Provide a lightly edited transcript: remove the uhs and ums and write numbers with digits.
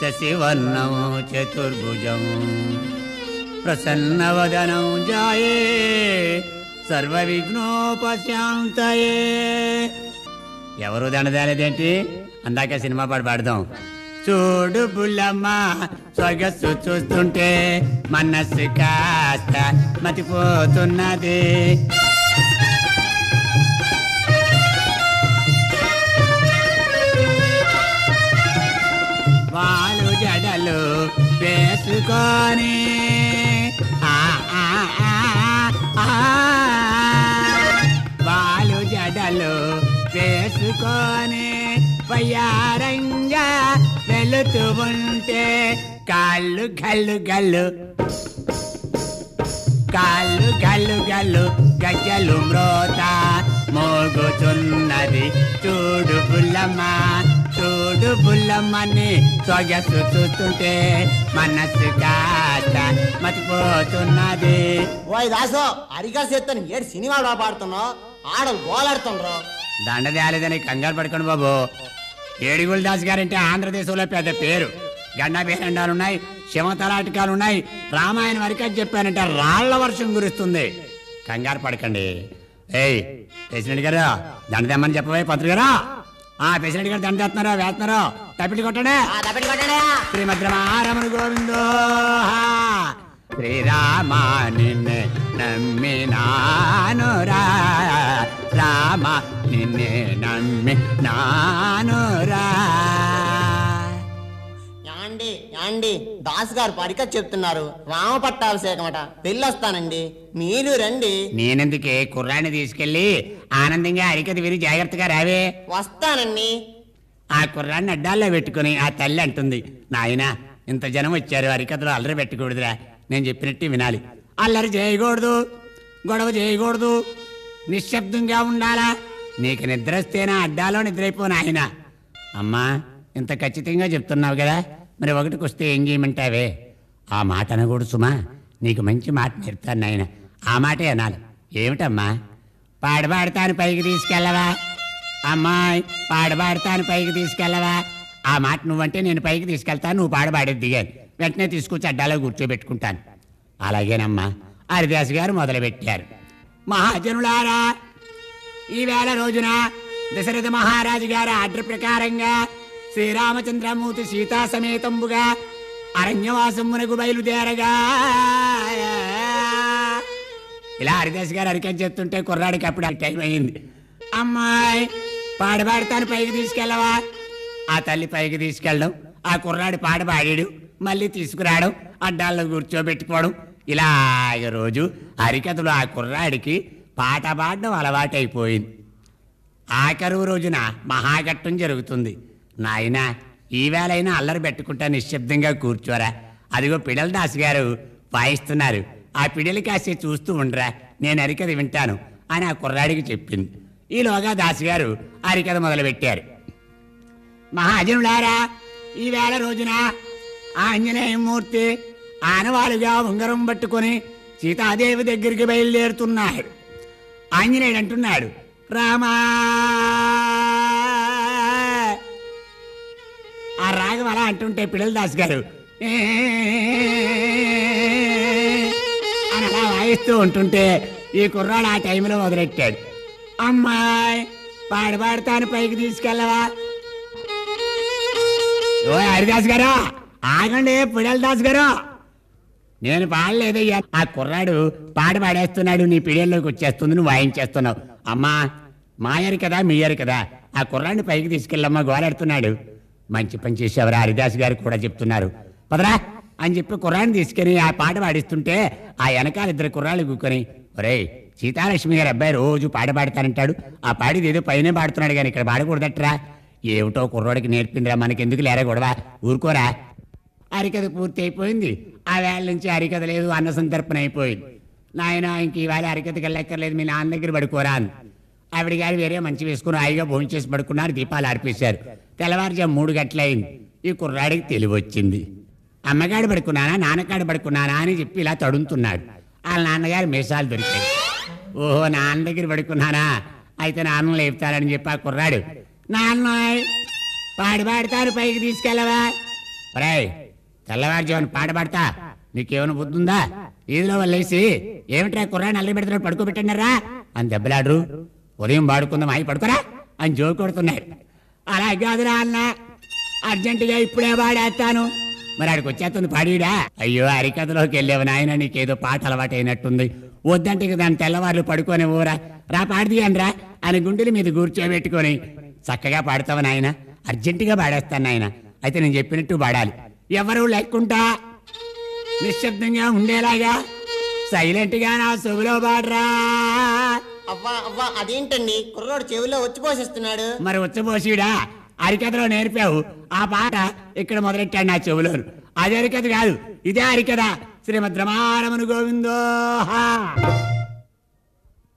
శశివర్ణం చతుర్భుజం ప్రసన్నవదనం జాయే సర్వవిఘ్నోపశాంతయే. ఎవరు దండదాలేదేంటి? అందాక సినిమా పాట పాడదాం. చూడు బుల్లమ్మ సొగసు చూస్తుంటే మనస్సు కాస్త మతిపోతున్నది. వాళ్ళు జడలు వేసుకొని వాళ్ళు జడలు వేసుకొని వయ్యారంగా వెళుతూ ఉంటే కాళ్ళు గల్లు గల్లు కాళ్ళు గల్లు గల్లు గజ్జలు మ్రోత మోగుతున్నది. చూడు బుల్లమ్మ చూడు బుల్లమ్మని సొగసు చూస్తుంటే మనస్సు కాస్త మతిపోతున్నది. ఓయ్ దాసో అరిగా చేస్తాను ఏడు సినిమాలు పాడుతున్నావు, ఆడలు గోలాడుతుండ్రు. దండదేలేదని కంగారు పడుకోండి బాబు. ఏడుగుల దాస్ గారంటే ఆంధ్రదేశంలో పెద్ద పేరు. గండా బేరండాలున్నాయి, శివతలాటికాలున్నాయి. రామాయణం వరకే చెప్పానంటే రాళ్ల వర్షం కురుస్తుంది. కంగారు పడకండి. ఏయ్ ప్రెసిడెంట్ గారు దండ తెమ్మని చెప్పవే పంతులు గారు. ప్రెసిడెంట్ గారు దండ తెస్తున్నారో వేస్తున్నారో తప్పిటి కొట్టండి. శ్రీమద్రమారమణ గోవిందో శ్రీరామా నిన్నే నమ్మినానురా రామ నిన్నే నమ్మినానురా. యాండి యాండి దాస్ గారు పరిక చెప్తున్నారు. రామ పట్టాభిషేకమట, పెళ్ళొస్తానండి, మీరు రండి. నేనెందుకే కుర్రాన్ని తీసుకెళ్లి ఆనందంగా అరికది విని జాగ్రత్తగా రావే. వస్తానండి. ఆ కుర్రాన్ని అడ్డాల్లో పెట్టుకుని ఆ తల్లి అంటుంది, నాయనా ఇంత జనం వచ్చారు, అరికథలో అల్లరి పెట్టకూడదురా, నేను చెప్పినట్టు వినాలి. అల్లరి చేయకూడదు, గొడవ చేయకూడదు, నిశ్శబ్దంగా ఉండాలా. నీకు నిద్ర వస్తేనా అడ్డాలో నిద్రైపోను ఆయన. అమ్మా ఇంత ఖచ్చితంగా చెప్తున్నావు కదా, మరి ఒకటికి వస్తే ఏం చేయమంటావే? ఆ మాట అనకూడదు సుమా, నీకు మంచి మాట నేర్పుతాను నాయన. ఆ మాటే అనాలి. ఏమిటమ్మా? పాడబాడతాను పైకి తీసుకెళ్ళవా అమ్మాయి, పాడబాడతాను పైకి తీసుకెళ్ళవా? ఆ మాట నువ్వంటే నేను పైకి తీసుకెళ్తాను, నువ్వు పాడబాడేది దిగాను, వెంటనే తీసుకొచ్చి అడ్డాలో కూర్చోబెట్టుకుంటాను. అలాగేనమ్మా. హరిదాస్ గారు మొదలుపెట్టారు. మహాజనులారా, ఈవేళ రోజున దశరథ మహారాజు గారి ఆర్డర్ ప్రకారంగా శ్రీరామచంద్రమూర్తి సీతా సమేతంబుగా అరణ్యవాసమునకు బయలుదేరగా. ఇలా హరిదాస్ గారు అరికని చెప్తుంటే కుర్రాడికి అప్పుడు టైం అయింది. అమ్మాయి పాడబాడతాను పైకి తీసుకెళ్ళవా? ఆ తల్లి పైకి తీసుకెళ్ళడం, ఆ కుర్రాడి పాట పాడాడు, మళ్ళీ తీసుకురావడం, అడ్డాల్లో కూర్చోబెట్టుకోవడం. ఇలాగ రోజు హరికథలు ఆ కుర్రాడికి పాట పాడడం అలవాటైపోయింది. ఆఖరు రోజున మహాఘట్టం జరుగుతుంది. నాయనా ఈవేళైనా అల్లరి పెట్టుకుంటా నిశ్శబ్దంగా కూర్చోరా, అదిగో పిడల దాస్ గారు వాయిస్తున్నారు, ఆ పిడలి కాసే చూస్తూ ఉండరా, నేను హరికథ వింటాను అని ఆ కుర్రాడికి చెప్పింది. ఈలోగా దాస్ గారు హరికథ మొదలుపెట్టారు. మహాజనులారా, ఈవేళ రోజున ఆంజనేయమూర్తి ఆనవాలుగా ఉంగరం పట్టుకొని సీతాదేవి దగ్గరికి బయలుదేరుతున్నాడు. ఆంజనేయుడు అంటున్నాడు, రామా. ఆ రాగం అలా అంటుంటే పిడల దాస్ గారు అని అలా వాయిస్తూ ఉంటుంటే ఈ కుర్రాడు ఆ టైంలో మొదలెట్టాడు. అమ్మాయి పాడతాను పైకి తీసుకెళ్ళవా? ఓ హరిదాస్ గారు ఆగండి, పిడల దాస్ గారు నేను పాడలేదయ్యా. ఆ కుర్రాడు పాట పాడేస్తున్నాడు, నీ పిడియల్లోకి వచ్చేస్తుంది, నువ్వు వాయించేస్తున్నావు. అమ్మా మాయరు కదా మీయరు కదా, ఆ కుర్రాడిని పైకి తీసుకెళ్ళమ్మా, గోలాడుతున్నాడు. మంచి పని చేసేవారు, హరిదాస్ గారు కూడా చెప్తున్నారు, పదరా అని చెప్పి కుర్రాడిని తీసుకెళ్ళి ఆ పాట పాడిస్తుంటే ఆ వెనకాల ఇద్దరు కుర్రాళ్ళు కూకొని, ఒరేయ్ సీతాలక్ష్మి గారి అబ్బాయి రోజు పాట పాడతానంటాడు, ఆ పాడిది ఏదో పైనే పాడుతున్నాడు కానీ ఇక్కడ పాడకూడదట్రా. ఏమిటో కుర్రోడికి నేర్పిందిరా, మనకెందుకు లేరా గొడవ, ఊరుకోరా. హరికథ పూర్తి అయిపోయింది. ఆ వేళ నుంచి హరికథ లేదు, అన్న సంతర్పణ అయిపోయింది. నాయన ఇంక ఈవేళ హరికథకి వెళ్ళక్కర్లేదు, మీ నాన్న దగ్గర పడుకోరా అని ఆవిడ గారు వేరే మంచి వేసుకుని హాయిగా భోజనం చేసి పడుకున్నారు. దీపాలు ఆర్పేశారు. తెల్లవారుజాము 3 గంటలైంది. ఈ కుర్రాడికి తెలివి వచ్చింది. అమ్మగాడు పడుకున్నానా నాన్నగాడు పడుకున్నానా అని చెప్పి ఇలా తడుముతున్నాడు. వాళ్ళ నాన్నగారు మీసాలు దొరికాయి. ఓహో నాన్న దగ్గర పడుకున్నానా, అయితే నాన్న లేపుతారని చెప్పి ఆ కుర్రాడు, నాన్న పాడతారు పైకి తీసుకెళ్ళవా? ఒరేయ్ తెల్లవారుజామున పాట పాడతా నీకేమైనా బుద్ధి ఉందా? ఈదిలో వాళ్ళేసి ఏమిట్రా కుర్రాన్ని అల్లరి పెడుతున్నాడు పడుకోబెట్టన్నారా అని దెబ్బలాడరు. ఉదయం పాడుకుందాం అయి పడుకోరా అని జోకు కొడుతున్నాడు. అలా కాదురా అన్న, అర్జెంటుగా ఇప్పుడే పాడేస్తాను. మరి ఆడికి వచ్చేస్తుంది పాడీడా? అయ్యో హరికథలోకి వెళ్ళావు నాయన, నీకేదో పాట అలవాటు అయినట్టుంది. వద్దంటే ఇక దాని తెల్లవారులు పడుకొని ఊరా రా పాడదీయను రా అని గుండెల మీద కూర్చోబెట్టుకొని చక్కగా పాడతావు నాయన. అర్జెంటుగా పాడేస్తాను నాయన. అయితే నేను చెప్పినట్టు పాడాలి. ఎవరు లేకుంటా నిశ్శబ్దంగా ఉండేలాగా సైలెంట్ గా నా చెవిలో పాడరా. అవ్వా అవ్వా అదేంటండి కుర్రోడు చెవిలో వచ్చి పోషిస్తున్నాడు? మరి వచ్చబోసిడా హరికథలో నేర్పావు ఆ పాట ఇక్కడ మొదలెట్టాడు నా చెవులో. అదే హరికథ కాదు, ఇదే హరికథ. శ్రీమద్ రమారమణ గోవిందో.